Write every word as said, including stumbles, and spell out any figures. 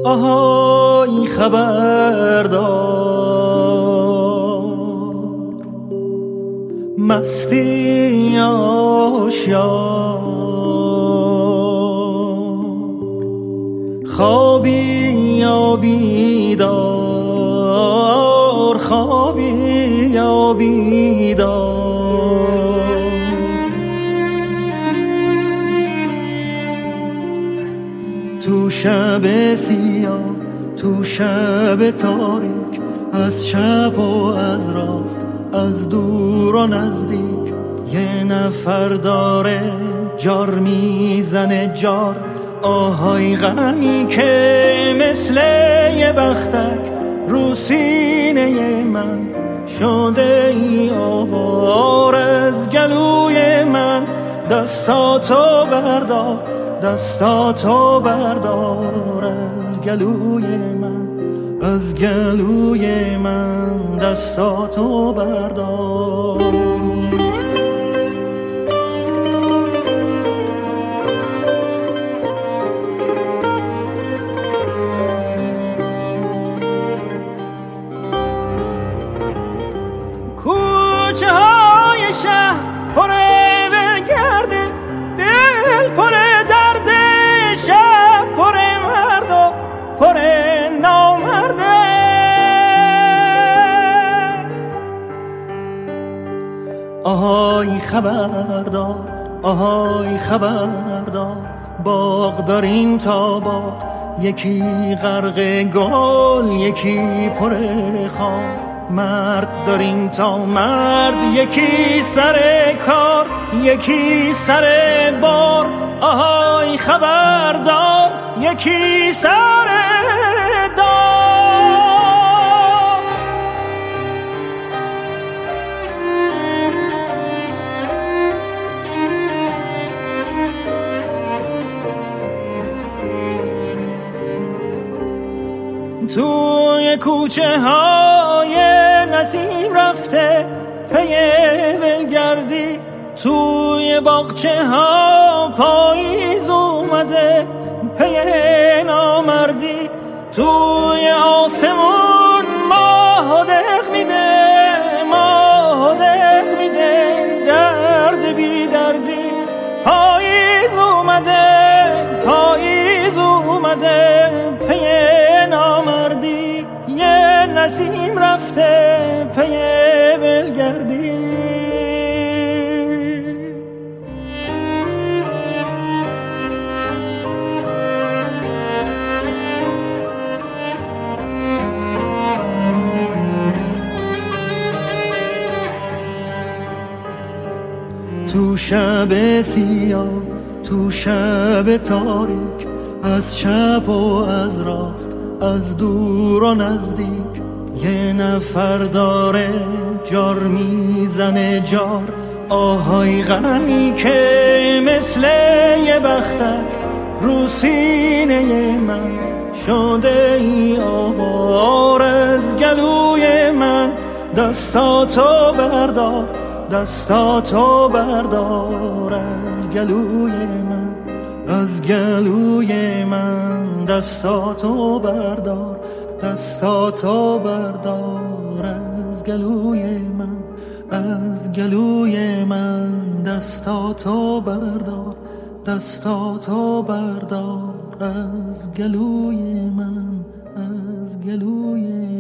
آهای خبردار، مستی آشیار، خوابی یا بیدار، خوابی یا بیدار. تو شب سیاه، تو شب تاریک، از چپ و از راست، از دور و نزدیک، یه نفر داره جار میزنه جار. آهای غمی که مثل یه بختک رو سینه من شده ای آوار. از گلوی من دستاتو بردار، دستاتو بردار. از گلوی من، از گلوی من دستاتو بردار. کوچه های شهر پره بگرده، دل پره درده، شب پره مرد و پره نامرده. آهای خبردار، آهای خبردار، باغ داریم تا باغ، یکی غرق گل، یکی پره خار. مرد داریم تا مرد، یکی سر کار، یکی سر بار. آهای خبردار، یکی سر دار. توی کوچه های نسیم رفته پی ولگردی، توی باغچه ها پاییز اومده پی نامردی. توی آسمون ماه دق میده، ماه دق میده، درد بی دردی. پاییز اومده، پاییز اومده پی نامردی. یه نسیم رفته پی ولگردی. تو شب سیاه، تو شب تاریک، از چپ و از راست، از دور و نزدیک، یه نفر داره جار میزنه جار. آهای غمی که مثل یه بختک رو سینه من شده ای آوار. از گلوی من دستاتو بردار، دستاتو بردار. از گلوی من، از گلوی من دستاتو بردار، دستاتو بردار. از گلوی من، از گلوی من دستاتو بردار، دستاتو بردار. از گلوی من، از گلوی